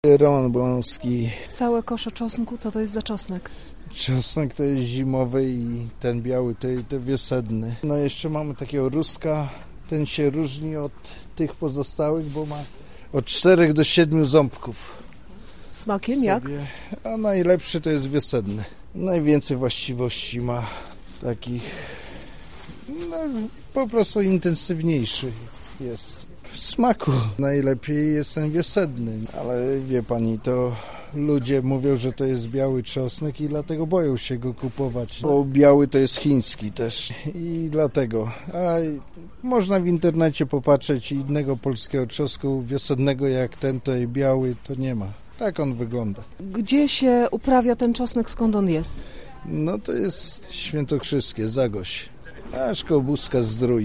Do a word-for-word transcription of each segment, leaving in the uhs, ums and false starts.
Roman Błąski. Całe kosze czosnku, co to jest za czosnek? Czosnek to jest zimowy i ten biały to, to wiosenny. No jeszcze mamy takiego ruska, ten się różni od tych pozostałych, bo ma od czterech do siedmiu ząbków. Smakiem jak? A najlepszy to jest wiosenny. Najwięcej właściwości ma takich, no po prostu intensywniejszy jest. W smaku najlepiej jest ten wiosenny, ale wie pani, to ludzie mówią, że to jest biały czosnek i dlatego boją się go kupować, bo biały to jest chiński też i dlatego. A można w internecie popatrzeć, innego polskiego czosnku wiosennego jak ten tutaj biały to nie ma. Tak on wygląda. Gdzie się uprawia ten czosnek, skąd on jest? No to jest świętokrzyskie, Zagość, aż koło Buska-Zdrój.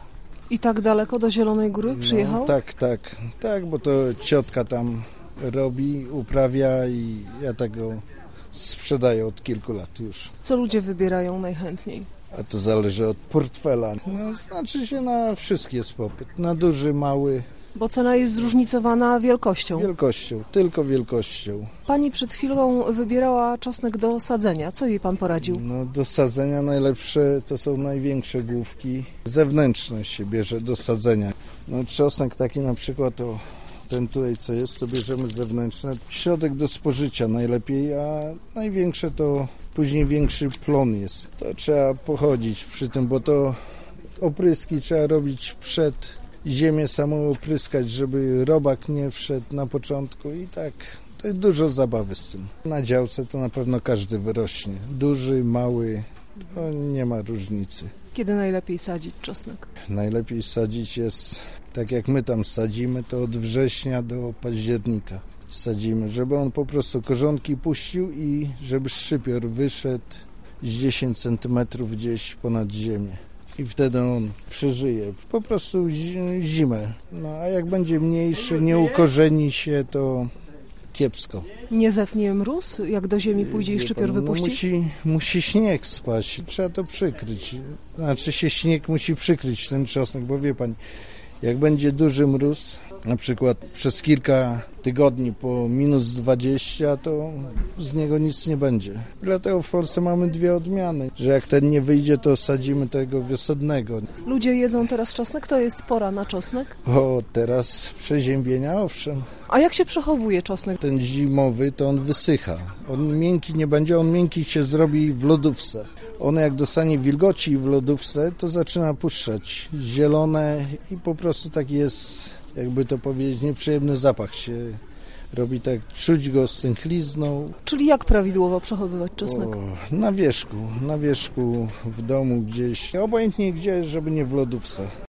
I tak daleko do Zielonej Góry przyjechał? No, tak, tak, tak, bo to ciotka tam robi, uprawia i ja tego sprzedaję od kilku lat już. Co ludzie wybierają najchętniej? A to zależy od portfela. No, znaczy się na wszystkie jest popyt, na duży, mały. Bo cena jest zróżnicowana wielkością. Wielkością, tylko wielkością. Pani przed chwilą wybierała czosnek do sadzenia. Co jej pan poradził? No do sadzenia najlepsze to są największe główki. Zewnętrzne się bierze do sadzenia. No czosnek taki na przykład to ten tutaj co jest, to bierzemy zewnętrzne. Środek do spożycia najlepiej, a największe to później większy plon jest. To trzeba pochodzić przy tym, bo to opryski trzeba robić przed ziemię samą opryskać, żeby robak nie wszedł na początku i tak to jest dużo zabawy z tym. Na działce to na pewno każdy wyrośnie. Duży, mały, to nie ma różnicy. Kiedy najlepiej sadzić czosnek? Najlepiej sadzić jest, tak jak my tam sadzimy, to od września do października sadzimy, żeby on po prostu korzonki puścił i żeby szczypior wyszedł z dziesięć centymetrów gdzieś ponad ziemię. I wtedy on przeżyje po prostu zimę. No a jak będzie mniejszy, nie ukorzeni się, to kiepsko. Nie zetnie mróz, jak do ziemi pójdzie i szczypior no, wypuści? Musi, musi śnieg spaść, trzeba to przykryć. Znaczy się śnieg musi przykryć ten czosnek, bo wie pani, jak będzie duży mróz, na przykład przez kilka tygodni po minus dwadzieścia, to z niego nic nie będzie. Dlatego w Polsce mamy dwie odmiany, że jak ten nie wyjdzie, to sadzimy tego wiosennego. Ludzie jedzą teraz czosnek, to jest pora na czosnek? O, teraz przeziębienia, owszem. A jak się przechowuje czosnek? Ten zimowy, to on wysycha. On miękki nie będzie, on miękki się zrobi w lodówce. On jak dostanie wilgoci w lodówce, to zaczyna puszczać zielone i po prostu taki jest, jakby to powiedzieć, nieprzyjemny zapach się robi, tak czuć go stęchlizną. Czyli jak prawidłowo przechowywać czosnek? O, na wierzchu, na wierzchu, w domu gdzieś, obojętnie gdzie, żeby nie w lodówce.